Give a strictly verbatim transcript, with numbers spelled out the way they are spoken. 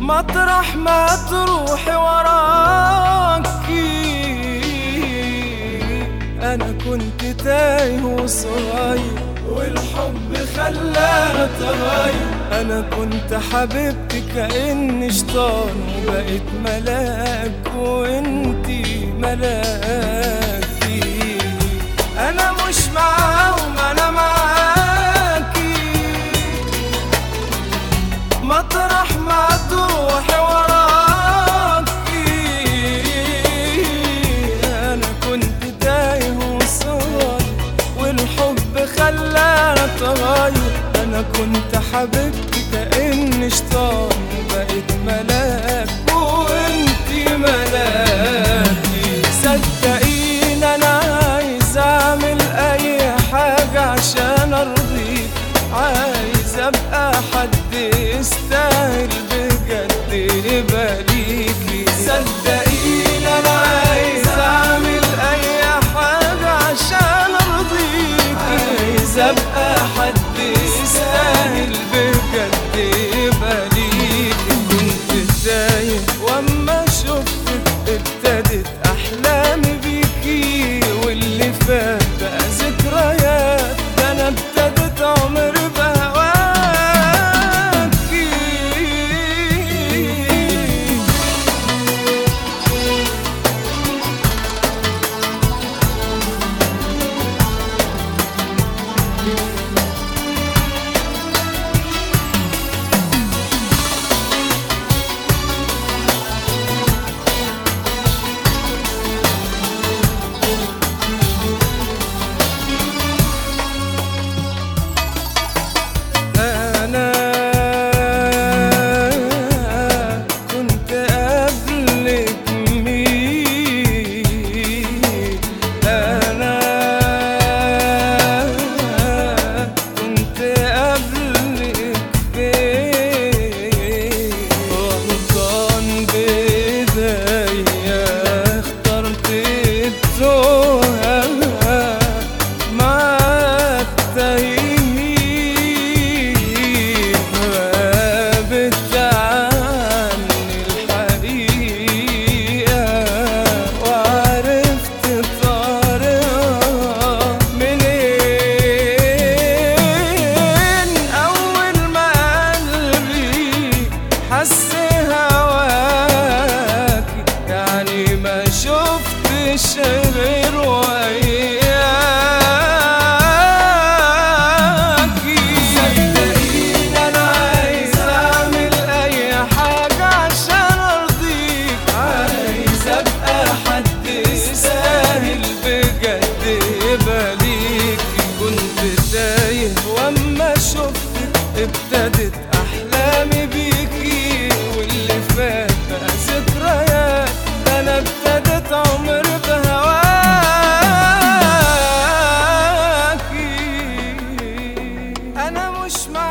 مطرح ما تروحي وراكي. أنا كنت تايه وصغير والحب خلاني أتغير. أنا كنت حبيبتي كأني شيطان وبقيت ملاك وانتي ملاكي. أنا مش معاهم أنا معاكي. مطرح ما تروحي وراكي. أنا كنت تايه وصغير والحب خلاني أتغير. أنا كنت حبيبتي كأني شيطان وبقيت ملاك وانتي ملاكي. صدقيني أنا عايز أعمل أي حاجة عشان أرضيك. عايز أبقى حد يستاهل بجد يبقى ليكي. صدقيني أنا عايز أعمل أي حاجة عشان أرضيك. عايز أبقى حد يستاهل بجد يبقى ليكي. كنت تايه وأما شفتك ابتدت أحلامي بيكي. واللي فات بقى ذكريات. ده أنا ابتدت عمري بهواكي. حس هواكي يعني ما شفتش غير وياكي. صدقيني أنا عايز أعمل أي حاجة عشان أرضيك. عايز أبقى حد يستاهل بجد يبقى ليكي. كنت تايه وأما شفتك ابتدت أحلامي بيكي. واللي فات بقى ذكريات. أنا ابتدت عمري بهواكي. أنا مش